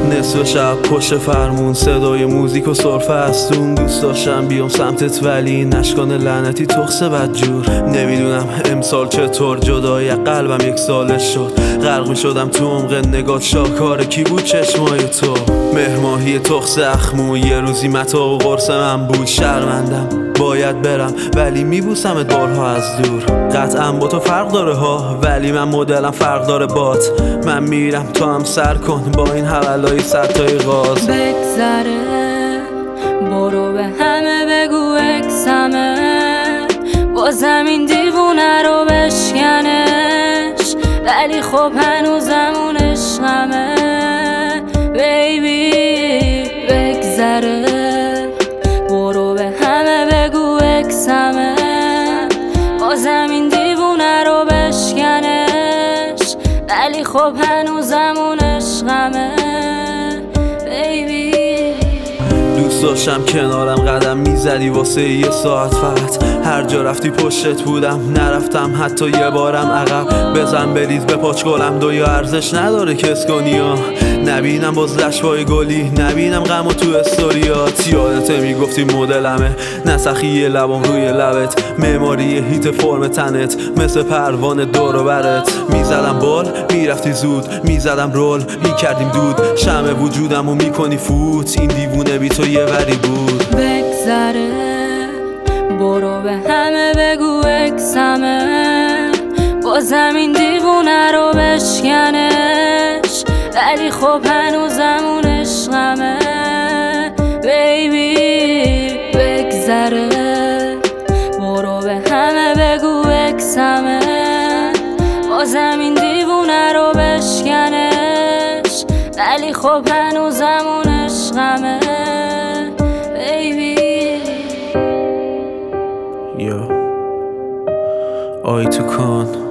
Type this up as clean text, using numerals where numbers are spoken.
نصف شب پشت فرمون صدای موزیک و سرفه هستون. دوست داشتم بیام سمتت ولی نشکان لعنتی تخصه بدجور. نمیدونم امسال چطور جدای قلبم یک سالش شد. غرق می شدم تو عمق نگات، شاهکار کی بود چشمای تو. مهرماهی تخصه اخمو یه روزی متا و قرص من بود. شرمندم باید برم ولی میبوسمت بارها از دور. قطعا با تو فرق داره ها ولی من مدلم فرق داره بات. من میرم تو هم سر کن با این حولای ستای غاز. بگذره برو به همه بگو اکسمه، با زمین دیوونه رو بشکنش، ولی خب هنوزم اون عشقمه. بیبی بگذره برو به همه بگو اکسمه، با زمین دیوونه رو بشکنش، ولی خب هنوزم اون عشقمه. بیبی دوست داشتم کنارم قدم میزدی واسه یه ساعت فقط. هر جا رفتی پشتت بودم، نرفتم حتی یه بارم عقب. بزن بریز به پاچ گلم دویا ارزش نداره کس کنی ها. نبینم باز لشوای گلی، نبینم غم و تو استوریات. یادته میگفتی مدلمه، نسخی یه لبم روی لبت. معماری هیت فرم تنت مثل پروانه دور و برت. میزدم بال میرفتی زود، میزدم رول میکردیم دود. شمع وجودم و میکنی فوت، این دیوونه بی تو یه وری بود. بگذره برو به همه بگو اکسمه، با زمین دیوونه رو بشکنش، ولی خب هنوزم اون عشقمه. بیبی بگذره برو به همه بگو اکسمه، با زمین دیوونه رو بشکنش، ولی خب هنوزم اون عشقمه. بیبی یا آی تو کان